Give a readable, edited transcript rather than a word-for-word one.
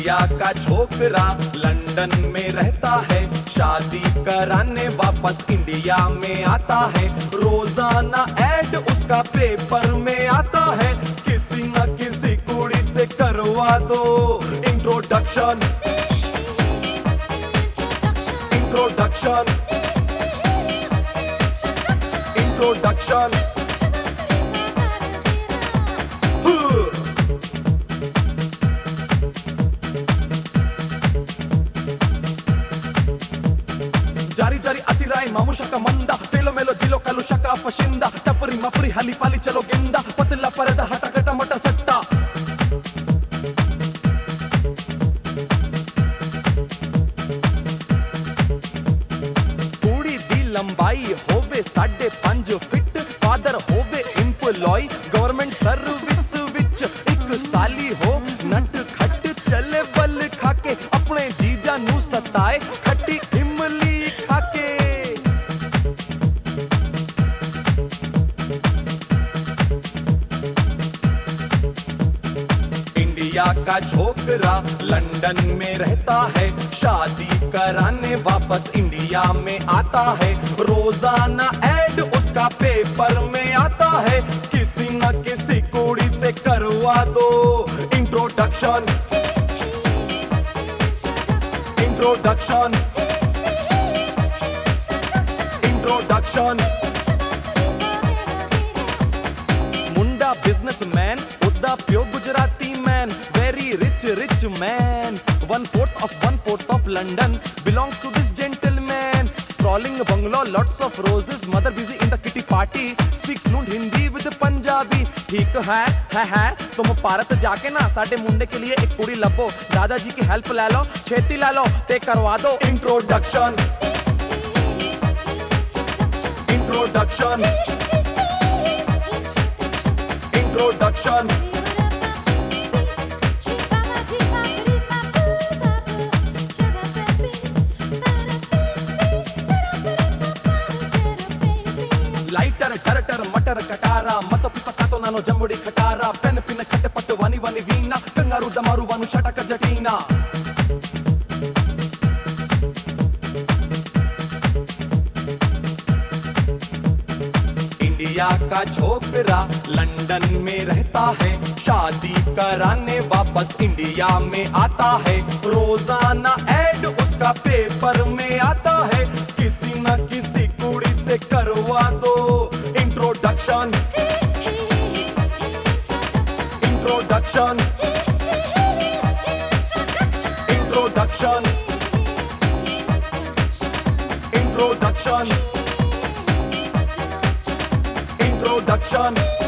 India का छोकरा London में रहता है, शादी कराने वापस इंडिया में आता है। रोजाना ऐड उसका पेपर में आता है, किसी न किसी कुड़ी से करवा दो इंट्रोडक्शन। Introduction, introduction. जारी जारी अतिराय मामुशा का मंदा, फेलो मेलो जिलो कलुशा का फशिंदा, टपरी मपरी हली पाली चलो गेंदा, पतला परदा हटा कटा मटा सट्टा। कुड़ी दी लंबाई होवे 5.5 फीट, फादर होवे एम्प्लॉय गवर्नमेंट सर्विस विच, एक साली हो नट खट चले बल खाके, अपने जीजा नू सताए खट्टी इमली खाके। इंडिया का छोकरा लंदन में रहता है, शादी कराने वापस इंडिया में आता है। रोजाना ऐड उसका पेपर में आता है, किसी न किसी कुड़ी से करवा दो इंट्रोडक्शन। Introduction, introduction. मुंडा बिजनेसमैन, उद्दा प्यो Gujarati man, very rich man. 1/4 of London belongs to this gentleman. Sprawling bungalow, lots of roses, mother busy in the kitty party, speaks fluent Hindi with Punjabi. ठीक है तुम भारत जाके ना साडे मुंडे के लिए एक कुड़ी लभो, दादाजी की हेल्प ले लो, छेती ले लो ते करवा दो इंट्रोडक्शन। Introduction, introduction. लाइटर टरटर मटर कटारा, मत पिपका तो नानो जंबुड़ी खटारा, पेन पिन खट पट वानी वानी वीना, कंगारू दमारू वानु शटक जटीना। इंडिया का छोकरा लंदन में रहता है, शादी कराने वापस इंडिया में आता है। रोजाना ऐड उसका पेपर में आता है, किसी न किसी कुड़ी से करवा दो introduction. Introduction, introduction, introduction, introduction.